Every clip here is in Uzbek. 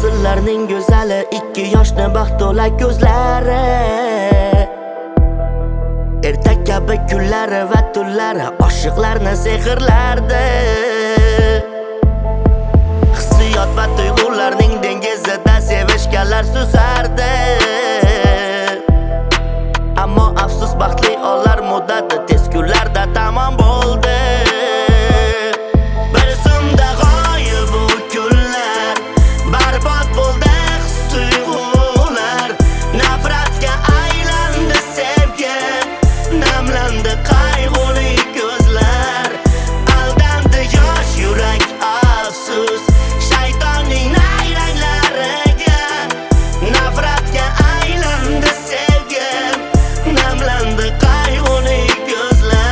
Fasllarning go'zali 2 yoshni baxt to'la ko'zlari. Ertak kabi kunlari va tunlari oshiqlarni sehrlardi. Hissiyot va tuyg'ularning dengizida sevishganlar suzardi. Ammo afsus baxtli onlar muddati tez kunlarda tamom bo'ldi. Bir zumda g'oyib bu kunlar, barbod bo'ldi his-tuyg'ular. Nafratga aylandi sevgi, namlandi qayg'uli ko'zlar. Aldandi yosh yurak afsus, shaytonning nayranglariga. Nafratga aylandi sevgi, namlandi qayg'uli ko'zlar.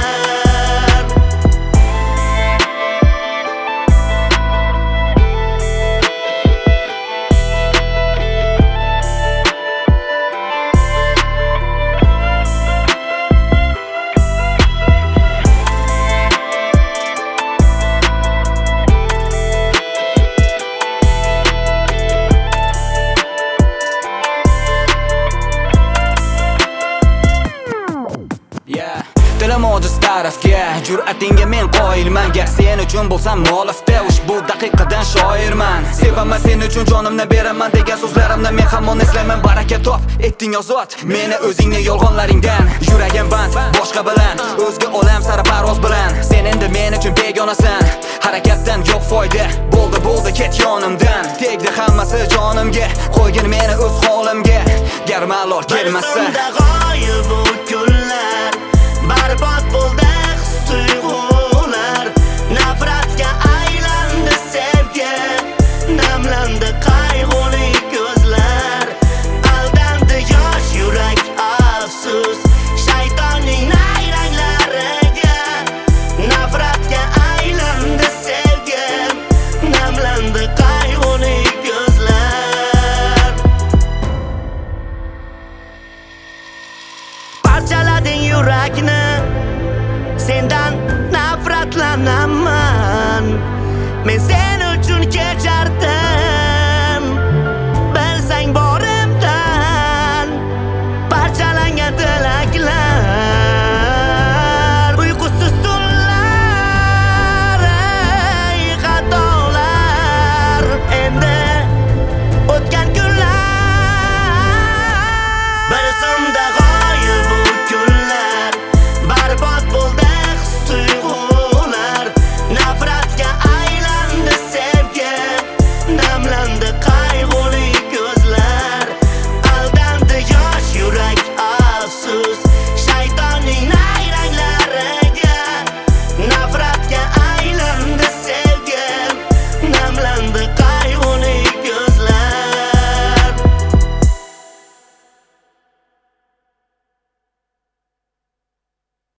Dilim ojiz tarafga, jur'atingga men qoyilman. Gar sen uchun bo'lsam muallifda, ushbu daqiqadan shoirman. Sevaman sen uchun jonimni beraman degan so'zlarimni men hamon eslayman. Baraka top etding ozod meni o'zingning yolg'onlaringdan. Yuragim band boshqa bilan, o'zga olam sari parvoz bilan. Sen endi men uchun begonasan, harakatdan yo'q foyda. Bo'ldi ket yonimdan. Tegdi hammasi jonimga, qo'ygin meni o'z holimga. Gar malol kelmasa g'oyib bu kunlar, barbod bo'ldi his-tuyg'ular.